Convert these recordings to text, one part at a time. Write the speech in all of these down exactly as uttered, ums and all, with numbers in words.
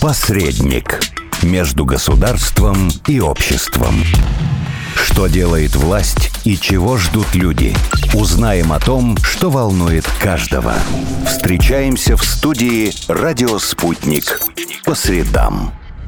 Посредник между государством и обществом. Что делает власть и чего ждут люди? Узнаем о том, что волнует каждого. Встречаемся в студии «Радио Спутник» по средам.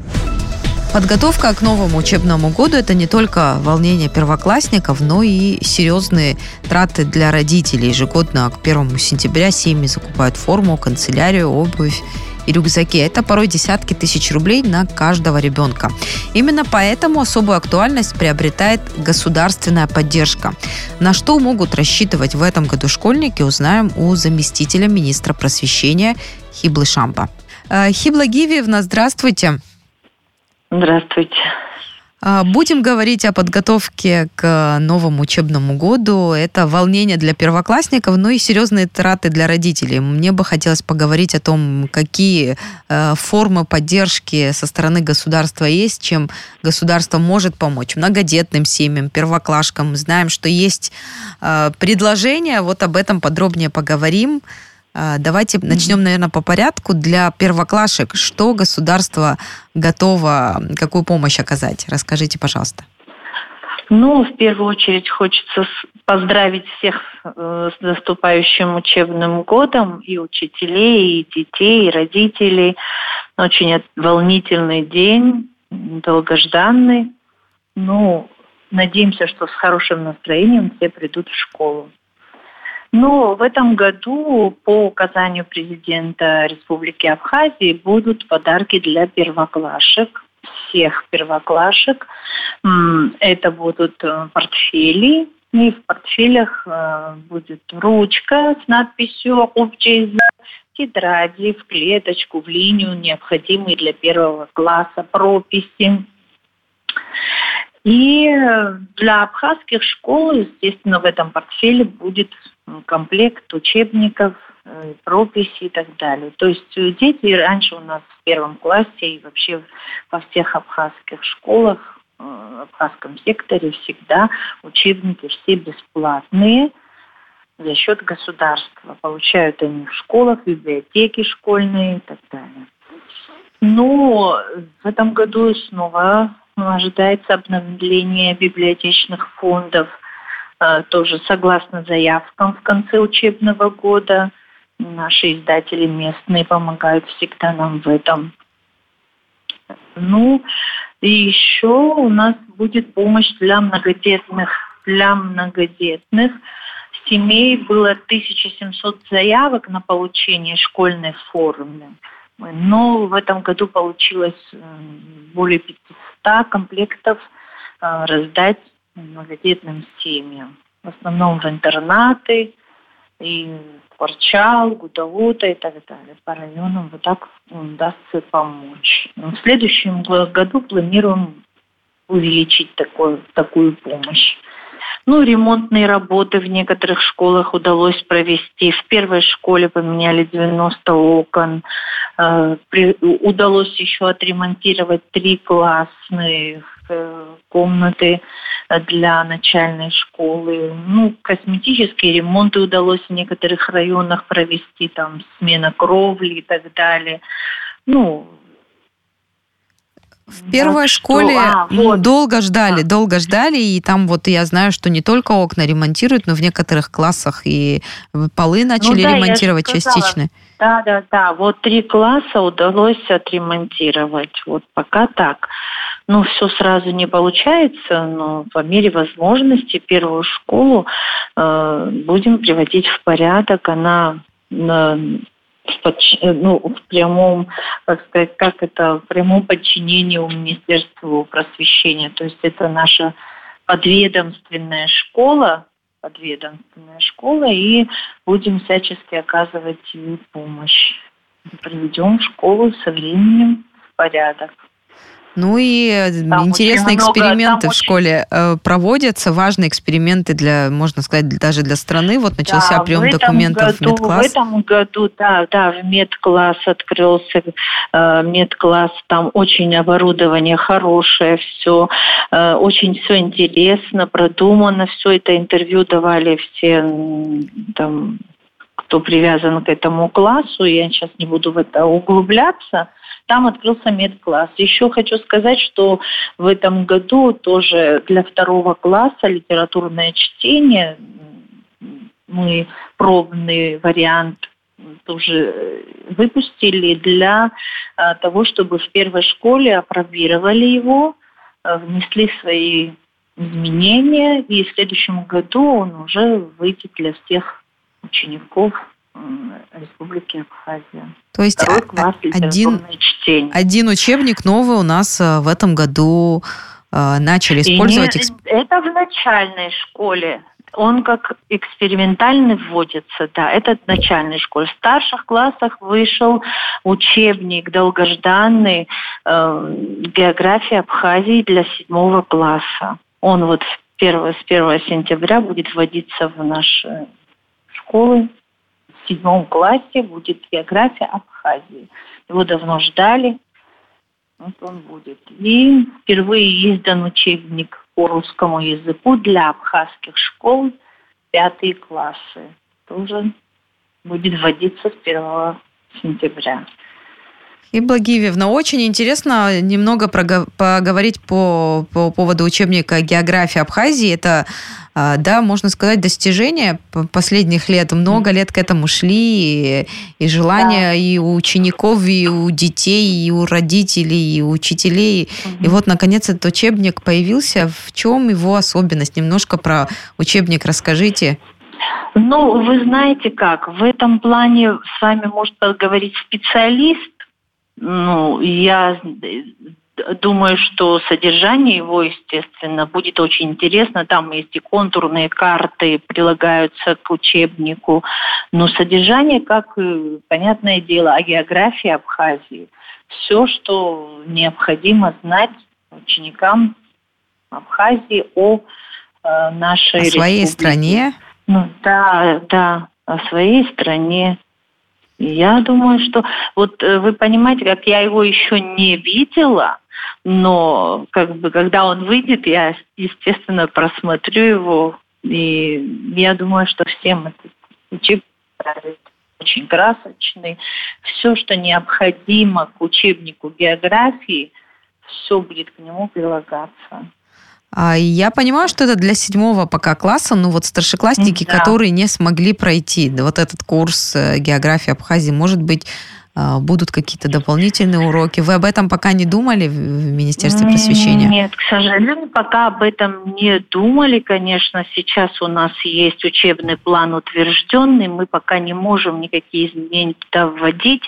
Подготовка к новому учебному году – это не только волнение первоклассников, но и серьезные траты для родителей. Ежегодно к первому сентября семьи закупают форму, канцелярию, обувь и рюкзаки. Это порой десятки тысяч рублей на каждого ребенка. Именно поэтому особую актуальность приобретает государственная поддержка. На что могут рассчитывать в этом году школьники, узнаем у заместителя министра просвещения Хиблы Шампа. Хибла Гивиевна, здравствуйте. Здравствуйте. Будем говорить о подготовке к новому учебному году. Это волнение для первоклассников, но и серьезные траты для родителей. Мне бы хотелось поговорить о том, какие э, формы поддержки со стороны государства есть, чем государство может помочь многодетным семьям, первоклашкам. Знаем, что есть э, предложения, вот об этом подробнее поговорим. Давайте начнем, наверное, по порядку. Для первоклашек, что государство готово, какую помощь оказать? Расскажите, пожалуйста. Ну, в первую очередь хочется поздравить всех с наступающим учебным годом, и учителей, и детей, и родителей. Очень волнительный день, долгожданный. Ну, надеемся, что с хорошим настроением все придут в школу. Но в этом году по указанию президента Республики Абхазии будут подарки для первоклашек, всех первоклашек. Это будут портфели, и в портфелях будет ручка с надписью «Общий язык», тетради в клеточку, в линию, необходимые для первого класса прописи. И для абхазских школ, естественно, в этом портфеле будет комплект учебников, прописи и так далее. То есть дети раньше у нас в первом классе и вообще во всех абхазских школах, в абхазском секторе всегда учебники все бесплатные за счет государства. Получают они в школах, в библиотеки школьные и так далее. Но в этом году снова ожидается обновление библиотечных фондов. Тоже согласно заявкам в конце учебного года. Наши издатели местные помогают всегда нам в этом. Ну, и еще у нас будет помощь для многодетных, для многодетных семей. Было тысяча семьсот заявок на получение школьной формы. Но в этом году получилось более пятьсот комплектов раздать многодетным семьям. В основном в интернаты, и в Кварчал, Гутаута и так далее. По районам вот так удастся помочь. В следующем году планируем увеличить такой, такую помощь. Ну, ремонтные работы в некоторых школах удалось провести. В первой школе поменяли девяносто окон. Э, при, удалось еще отремонтировать три классных э, комнаты для начальной школы. Ну, косметические ремонты удалось в некоторых районах провести, там, смена кровли и так далее. Ну, в первой так школе что, а, вот. долго ждали, да. долго ждали, и там вот я знаю, что не только окна ремонтируют, но в некоторых классах и полы начали ну, да, ремонтировать частично. Да, да, да. Вот три класса удалось отремонтировать. Вот пока так. Ну, все сразу не получается, но по мере возможности первую школу э, будем приводить в порядок. Она э, ну, в прямом, как сказать, как это, в прямом подчинении у Министерства просвещения. То есть это наша подведомственная школа, подведомственная школа, и будем всячески оказывать ей помощь. Приведем школу со временем в порядок. Ну и там интересные эксперименты много, в школе очень... проводятся, важные эксперименты для, можно сказать, даже для страны. Вот начался да, прием документов году, в медкласс. В этом году, да, да, в медкласс открылся, э, медкласс, там очень оборудование хорошее, все, э, очень все интересно, продумано, все это интервью давали все там кто привязан к этому классу, я сейчас не буду в это углубляться, там открылся медкласс. Еще хочу сказать, что в этом году тоже для второго класса литературное чтение, мы пробный вариант тоже выпустили для того, чтобы в первой школе опробировали его, внесли свои изменения, и в следующем году он уже выйдет для всех учеников Республики Абхазия. То есть Второй класс один, один учебник новый у нас в этом году э, начали использовать. Не, это в начальной школе. Он как экспериментальный вводится, да, это в начальной школе. В старших классах вышел учебник долгожданный э, «География Абхазии» для седьмого класса. Он вот первого, с первого сентября будет вводиться в наши школы. В седьмом классе будет «География Абхазии». Его давно ждали. Вот он будет. И впервые издан учебник по русскому языку для абхазских школ, пятые классы. Тоже будет вводиться с первого сентября. И Благивевна, очень интересно немного поговорить по, по поводу учебника «География Абхазии». Это, да, можно сказать, достижение последних лет. Много лет к этому шли, и, и желание да. и у учеников, и у детей, и у родителей, и у учителей. Угу. И вот, наконец, этот учебник появился. В чем его особенность? Немножко про учебник расскажите. Ну, вы знаете как, в этом плане с вами может поговорить специалист. Ну, я думаю, что содержание его, естественно, будет очень интересно. Там есть и контурные карты, прилагаются к учебнику. Но содержание, как, понятное дело, о географии Абхазии. Все, что необходимо знать ученикам Абхазии о э, нашей республике. О своей стране? Ну, да, да, о своей стране. Я думаю, что вот вы понимаете, как я его еще не видела, но как бы когда он выйдет, я, естественно, просмотрю его, и я думаю, что всем этот учебник очень красочный. Все, что необходимо к учебнику географии, все будет к нему прилагаться. Я понимаю, что это для седьмого пока класса, ну вот старшеклассники, да. которые не смогли пройти вот этот курс географии Абхазии, может быть, будут какие-то дополнительные уроки. Вы об этом пока не думали в Министерстве просвещения? Нет, к сожалению, пока об этом не думали. Конечно, сейчас у нас есть учебный план утвержденный, мы пока не можем никакие изменения туда вводить,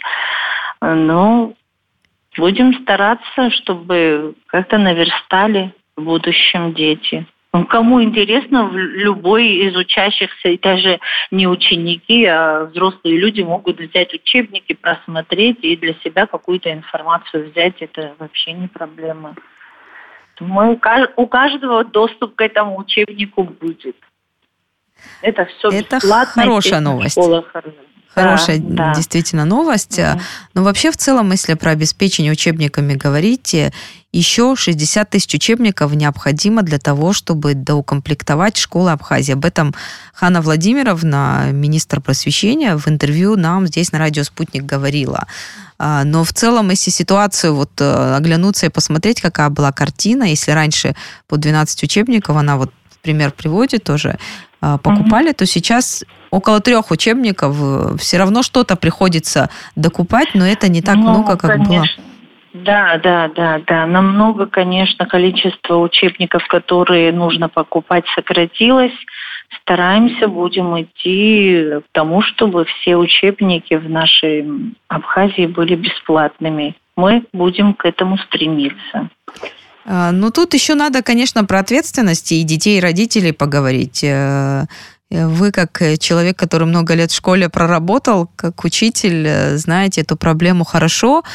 но будем стараться, чтобы как-то наверстали в будущем дети. Кому интересно, любой из учащихся, и даже не ученики, а взрослые люди могут взять учебники, просмотреть и для себя какую-то информацию взять. Это вообще не проблема. Думаю, у каждого доступ к этому учебнику будет. Это все Это бесплатно. Хорошая новость. Школах. Хорошая да, действительно да. новость. Mm-hmm. Но вообще в целом, если про обеспечение учебниками говорить, еще шестьдесят тысяч учебников необходимо для того, чтобы доукомплектовать школы Абхазии. Об этом Ханна Владимировна, министр просвещения, в интервью нам здесь на радио «Спутник» говорила. Но в целом, если ситуацию вот оглянуться и посмотреть, какая была картина, если раньше по двенадцать учебников, она вот пример приводит тоже, покупали, mm-hmm. то сейчас около трех учебников все равно что-то приходится докупать, но это не так ну, много, как конечно. было. Да, да, да, да. Намного, конечно, количество учебников, которые нужно покупать, сократилось. Стараемся, будем идти к тому, чтобы все учебники в нашей Абхазии были бесплатными. Мы будем к этому стремиться. Ну, тут еще надо, конечно, про ответственность и детей, и родителей поговорить. Вы, как человек, который много лет в школе проработал, как учитель, знаете эту проблему хорошо.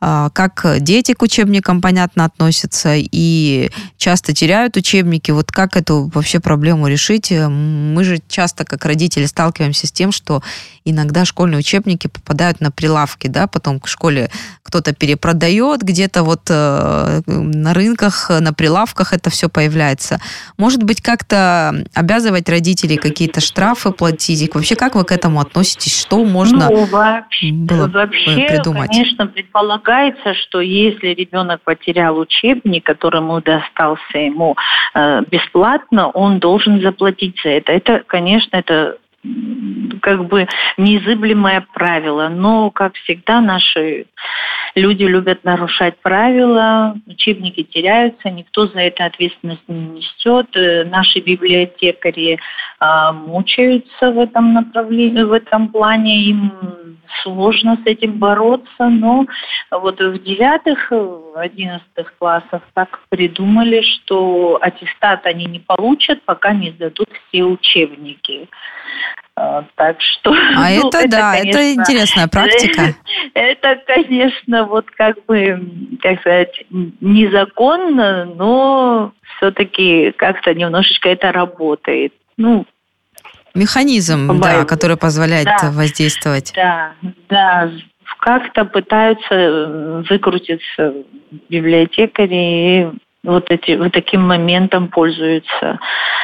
как дети к учебникам, понятно, относятся и часто теряют учебники. Вот как эту вообще проблему решить? Мы же часто, как родители, сталкиваемся с тем, что иногда школьные учебники попадают на прилавки, да, потом к школе кто-то перепродает, где-то вот э, на рынках, на прилавках это все появляется. Может быть, как-то обязывать родителей какие-то штрафы платить? Вообще, как вы к этому относитесь? Что можно ну, вообще, было вообще, придумать? Конечно, предполагается, что если ребенок потерял учебник, которому достался ему э, бесплатно, он должен заплатить за это. Это, конечно, это как бы неизыблемое правило. Но, как всегда, наши люди любят нарушать правила, учебники теряются, никто за это ответственность не несет. Наши библиотекари а, мучаются в этом направлении, в этом плане, им сложно с этим бороться, но вот в девятых, одиннадцатых классах так придумали, что аттестат они не получат, пока не сдадут все учебники. Так что... А ну, это, это, да, конечно, это интересная практика. Это, конечно, вот как бы, как сказать, незаконно, но все-таки как-то немножечко это работает. Ну, механизм, да, который позволяет да, воздействовать. Да, да. Как-то пытаются выкрутиться библиотекари и вот, эти, вот таким моментом пользуются.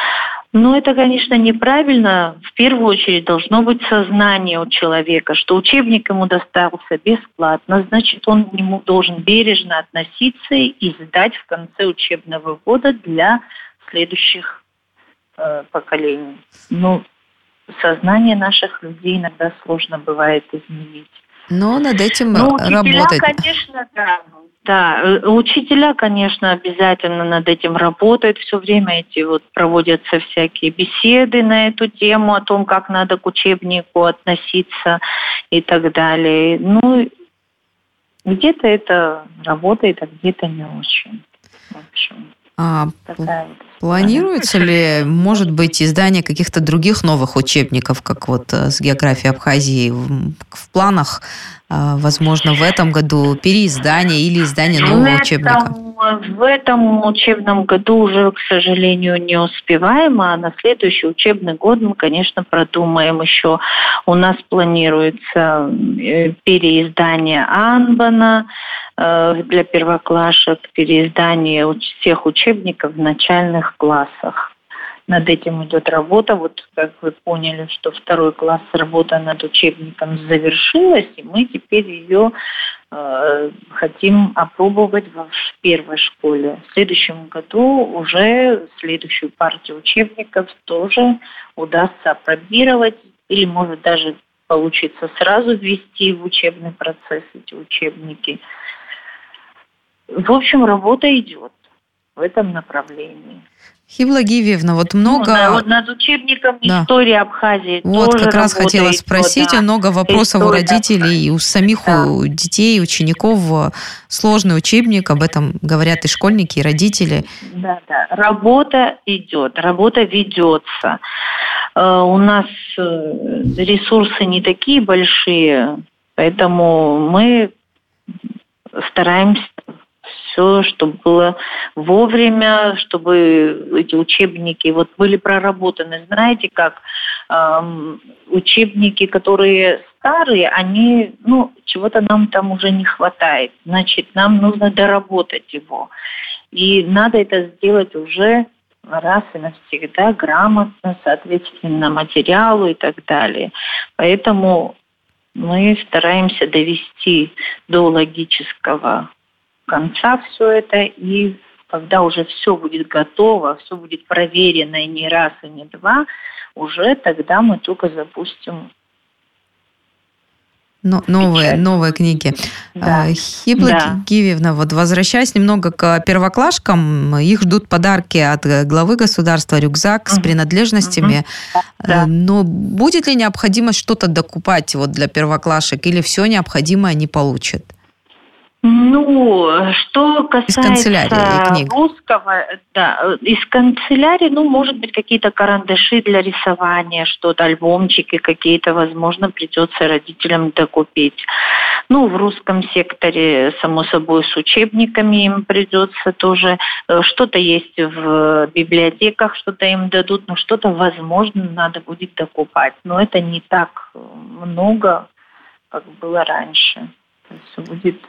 Но это, конечно, неправильно. В первую очередь должно быть сознание у человека, что учебник ему достался бесплатно, значит, он к нему должен бережно относиться и сдать в конце учебного года для следующих э, поколений. Ну, сознание наших людей иногда сложно бывает изменить. Но над этим ну, учителя, работать. Конечно, да. Да, учителя, конечно, обязательно над этим работают. Все время эти вот проводятся всякие беседы на эту тему, о том, как надо к учебнику относиться и так далее. Ну, где-то это работает, а где-то не очень. В общем, а, планируется ли, может быть, издание каких-то других новых учебников, как вот с географией Абхазии, в, в планах? Возможно, в этом году переиздание или издание нового в учебника? Этом, в этом учебном году уже, к сожалению, не успеваем, а на следующий учебный год мы, конечно, продумаем еще. У нас планируется переиздание Анбана для первоклашек, переиздание всех учебников в начальных классах. Над этим идет работа. Вот как вы поняли, что второй класс, работа над учебником завершилась, и мы теперь ее э, хотим опробовать в первой школе. В следующем году уже следующую партию учебников тоже удастся опробировать, или может даже получится сразу ввести в учебный процесс эти учебники. В общем, работа идет в этом направлении. Хибла Гивиевна, вот много... Ну, вот над учебником да. истории Абхазии вот, тоже как раз хотела спросить, да. много вопросов История. у родителей, и у самих да. у детей, учеников. Сложный учебник, об этом говорят и школьники, и родители. Да, да. Работа идет, работа ведется. У нас ресурсы не такие большие, поэтому мы стараемся все, чтобы было вовремя, чтобы эти учебники вот были проработаны. Знаете, как эм, учебники, которые старые, они, ну, чего-то нам там уже не хватает. Значит, нам нужно доработать его. И надо это сделать уже раз и навсегда, грамотно, соответственно, материалу и так далее. Поэтому мы стараемся довести до логического конца все это, и когда уже все будет готово, все будет проверено и не раз, и не два, уже тогда мы только запустим Но, новые, новые книги. Да. Хибла да. Гивиевна, вот возвращаясь немного к первоклашкам, их ждут подарки от главы государства, рюкзак uh-huh. с принадлежностями. Uh-huh. Да. Но будет ли необходимость что-то докупать вот для первоклашек, или все необходимое они получат? Ну, что касается русского, да, из канцелярии, ну, может быть, какие-то карандаши для рисования, что-то, альбомчики какие-то, возможно, придется родителям докупить. Ну, в русском секторе, само собой, с учебниками им придется тоже. Что-то есть в библиотеках, что-то им дадут, но что-то, возможно, надо будет докупать. Но это не так много, как было раньше. То есть будет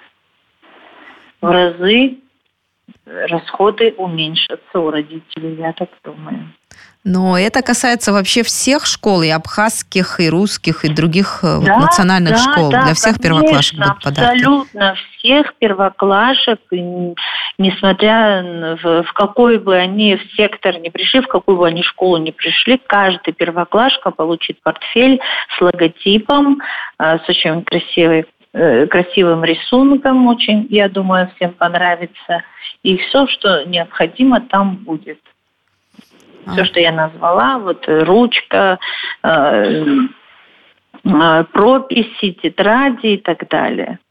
в разы расходы уменьшатся у родителей, я так думаю. Но это касается вообще всех школ, и абхазских, и русских, и других да, вот, национальных да, школ. Да, для всех конечно, первоклашек будут подарки. Абсолютно всех первоклашек, несмотря в, в какой бы они в сектор не пришли, в какую бы они школу не пришли, каждый первоклашка получит портфель с логотипом, с очень красивой красивым рисунком, очень, я думаю, всем понравится. И все, что необходимо, там будет. А. Все, что я назвала, вот ручка, э, э, прописи, тетради и так далее.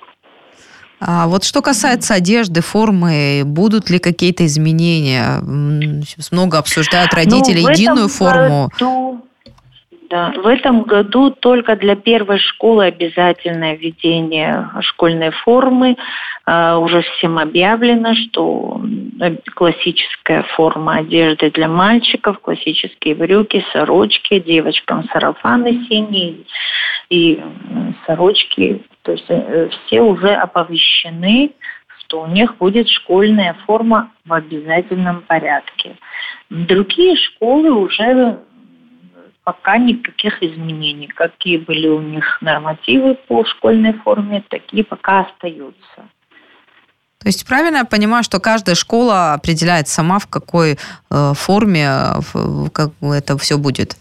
А вот что касается одежды, формы, будут ли какие-то изменения? Сейчас много обсуждают родители ну, единую форму. Году... Да, в этом году только для первой школы обязательное введение школьной формы. Uh, уже всем объявлено, что классическая форма одежды для мальчиков, классические брюки, сорочки, девочкам сарафаны синие и сорочки. То есть все уже оповещены, что у них будет школьная форма в обязательном порядке. Другие школы уже пока никаких изменений. Какие были у них нормативы по школьной форме, такие пока остаются. То есть правильно я понимаю, что каждая школа определяет сама, в какой э, форме в, как это все будет?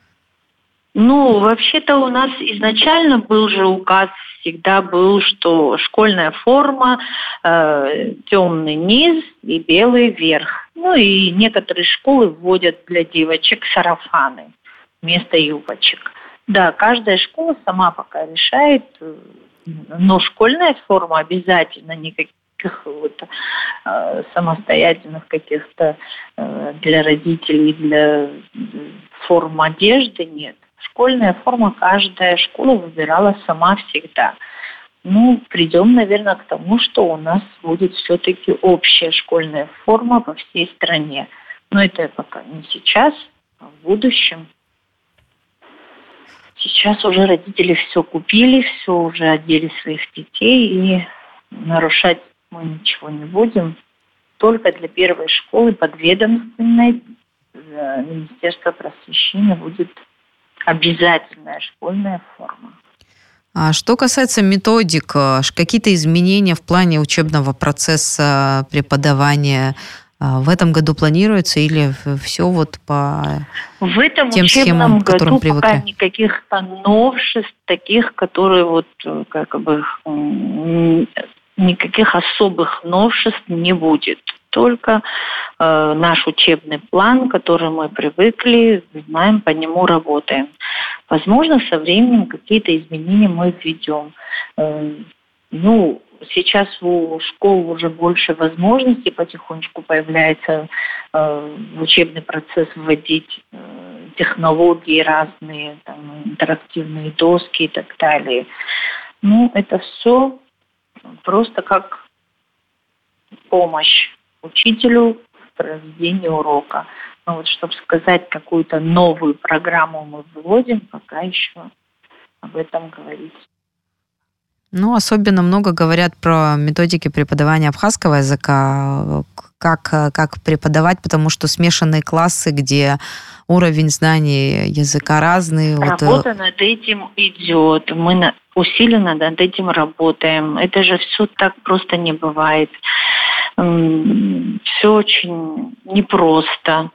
Ну, вообще-то у нас изначально был же указ, всегда был, что школьная форма, э, темный низ и белый верх. Ну и некоторые школы вводят для девочек сарафаны вместо юбочек. Да, каждая школа сама пока решает, но школьная форма обязательно, никаких вот, э, самостоятельных каких-то э, для родителей, для форм одежды нет. Школьная форма каждая школа выбирала сама всегда. Ну, придем, наверное, к тому, что у нас будет все-таки общая школьная форма по всей стране. Но это пока не сейчас, а в будущем. Сейчас уже родители все купили, все уже одели своих детей, и нарушать мы ничего не будем. Только для первой школы подведомственной Министерства просвещения будет обязательная школьная форма. А что касается методик, какие-то изменения в плане учебного процесса преподавания в этом году планируется или все вот по в этом тем схемам, к которым привыкли? Пока никаких новшеств таких, которые вот как бы никаких особых новшеств не будет. Только э, наш учебный план, который мы привыкли, знаем, по нему работаем. Возможно, со временем какие-то изменения мы введем. Э, ну, сейчас у школ уже больше возможностей потихонечку появляется э, в учебный процесс вводить э, технологии разные, там, интерактивные доски и так далее. Ну, это все просто как помощь учителю в проведении урока. Но вот чтобы сказать, какую-то новую программу мы вводим, пока еще об этом говорить. Ну, особенно много говорят про методики преподавания абхазского языка, как, как преподавать, потому что смешанные классы, где уровень знаний языка разный. Работа вот... над этим идет. Мы усиленно над этим работаем. Это же все так просто не бывает. Все очень непросто.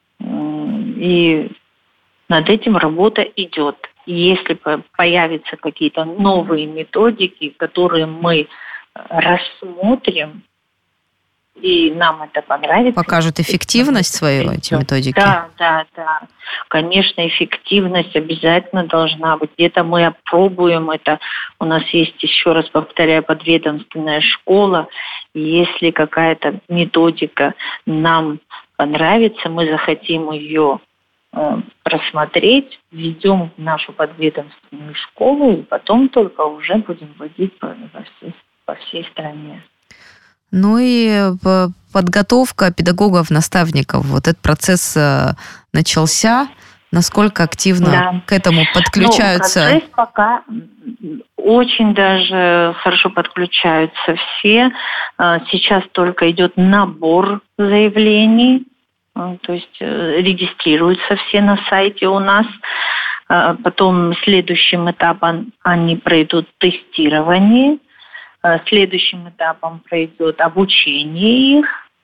И над этим работа идет. Если появятся какие-то новые методики, которые мы рассмотрим и нам это понравится. Покажут эффективность свою, эти методики? Да, да, да. Конечно, эффективность обязательно должна быть. Где-то мы опробуем это. У нас есть, еще раз повторяю, подведомственная школа. Если какая-то методика нам понравится, мы захотим ее э, просмотреть, введем в нашу подведомственную школу, и потом только уже будем вводить по, по, всей, по всей стране. Ну и подготовка педагогов, наставников, вот этот процесс начался. Насколько активно да. к этому подключаются? Ну, процесс пока очень даже хорошо подключаются все. Сейчас только идет набор заявлений, то есть регистрируются все на сайте у нас. Потом следующим этапом они пройдут тестирование. Следующим этапом пройдет обучение их,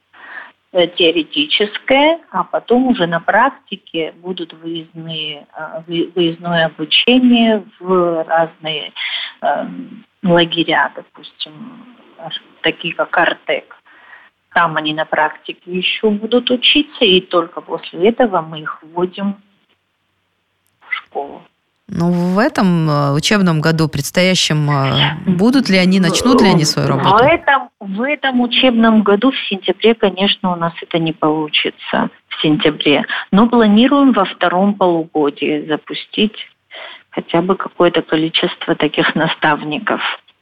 теоретическое, а потом уже на практике будут выездные, выездное обучение в разные э, лагеря, допустим, такие как Артек. Там они на практике еще будут учиться, и только после этого мы их вводим в школу. Ну, в этом учебном году, предстоящем, будут ли они, начнут ли они свою работу? В этом, в этом учебном году, в сентябре, конечно, у нас это не получится, в сентябре. Но планируем во втором полугодии запустить хотя бы какое-то количество таких наставников.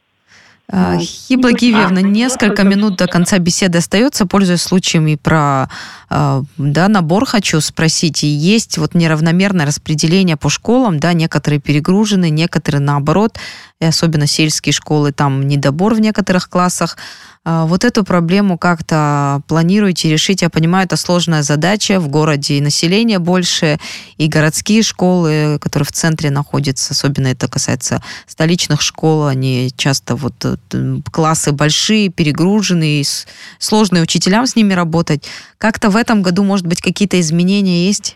Хиба Гивьевна, несколько минут до конца беседы остается. Пользуясь случаем и про да, набор хочу спросить. И есть вот неравномерное распределение по школам, да, некоторые перегружены, некоторые наоборот, и особенно сельские школы, там недобор в некоторых классах. Вот эту проблему как-то планируете решить? Я понимаю, это сложная задача. В городе и население больше, и городские школы, которые в центре находятся, особенно это касается столичных школ, они часто вот классы большие, перегруженные, сложные учителям с ними работать. Как-то в этом году, может быть, какие-то изменения есть?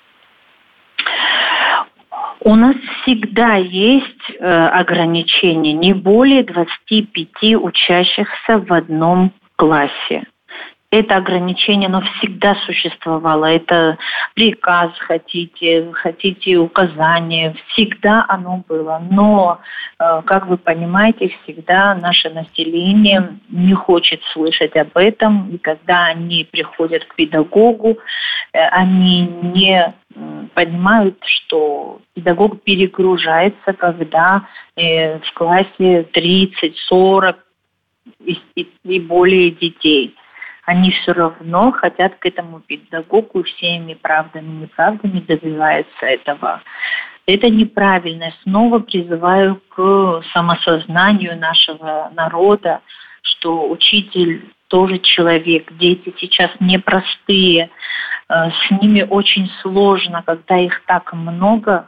У нас всегда есть э, ограничения, не более двадцати пяти учащихся в одном классе. Это ограничение, оно всегда существовало. Это приказ, хотите, хотите указания, всегда оно было. Но, э, как вы понимаете, всегда наше население не хочет слышать об этом. И когда они приходят к педагогу, э, они не понимают, что педагог перегружается, когда э, в классе тридцать, сорок и, и, и более детей. Они все равно хотят к этому педагогу всеми правдами и неправдами добиваются этого. Это неправильно. Снова призываю к самосознанию нашего народа, что учитель тоже человек. Дети сейчас непростые. С ними очень сложно, когда их так много.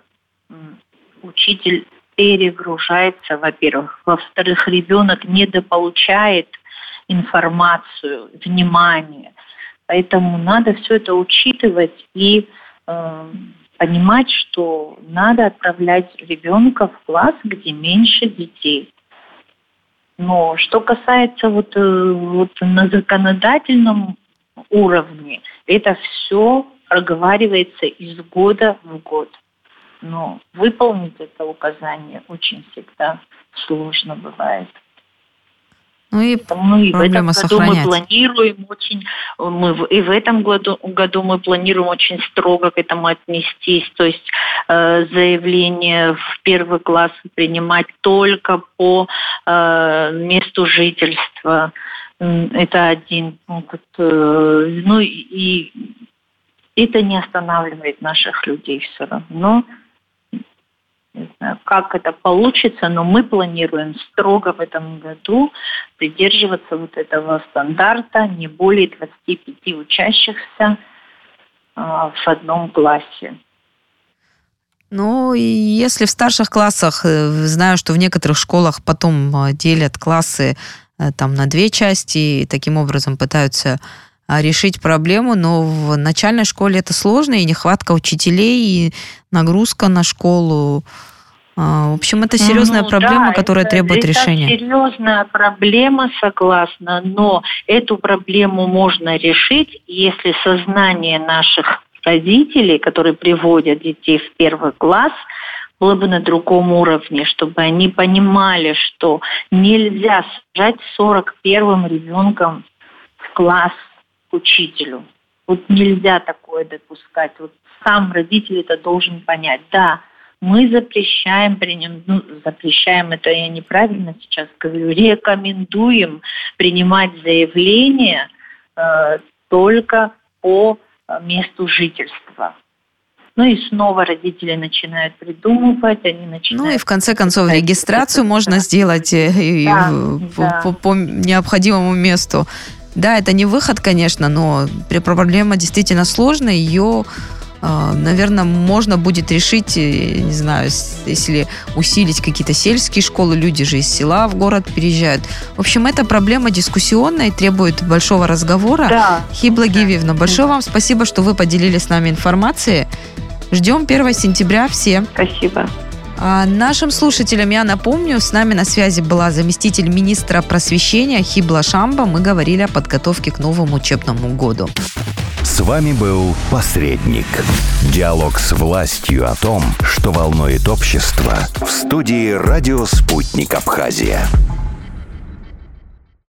Учитель перегружается, во-первых. Во-вторых, ребенок недополучает информацию, внимание. Поэтому надо все это учитывать и э, понимать, что надо отправлять ребенка в класс, где меньше детей. Но что касается вот, вот на законодательном уровне, это все проговаривается из года в год. Но выполнить это указание очень всегда сложно бывает. Ну и, ну, и в этом году сохранять. мы планируем очень, мы, и в этом году, году мы планируем очень строго к этому отнестись. То есть э, заявление в первый класс принимать только по э, месту жительства. Это один пункт. Э, ну и это не останавливает наших людей все равно. Не знаю, как это получится, но мы планируем строго в этом году придерживаться вот этого стандарта, не более двадцати пяти учащихся а, в одном классе. Ну, и если в старших классах, знаю, что в некоторых школах потом делят классы там на две части, и таким образом пытаются решить проблему, но в начальной школе это сложно, и нехватка учителей, и нагрузка на школу. В общем, это серьезная ну, проблема, да, которая это, требует это решения. Это серьезная проблема, согласна, но эту проблему можно решить, если сознание наших родителей, которые приводят детей в первый класс, было бы на другом уровне, чтобы они понимали, что нельзя сажать сорок первым ребенком в класс к учителю. Вот нельзя такое допускать. Вот сам родитель это должен понять. Да, мы запрещаем, приним, ну, запрещаем, это я неправильно сейчас говорю, рекомендуем принимать заявление э, только по месту жительства. Ну и снова родители начинают придумывать, они начинают... Ну и в конце концов регистрацию можно сделать и да, по, да. По, по необходимому месту. Да, это не выход, конечно, но проблема действительно сложная, ее... Наверное, можно будет решить, не знаю, если усилить какие-то сельские школы, люди же из села в город переезжают. В общем, эта проблема дискуссионная и требует большого разговора. Да. Хибла Гивиевна, большое вам спасибо, что вы поделились с нами информацией. Ждем первого сентября все. Спасибо. А нашим слушателям я напомню, с нами на связи была заместитель министра просвещения Хибла Шамба. Мы говорили о подготовке к новому учебному году. С вами был «Посредник». Диалог с властью о том, что волнует общество, в студии «Радио Спутник Абхазия».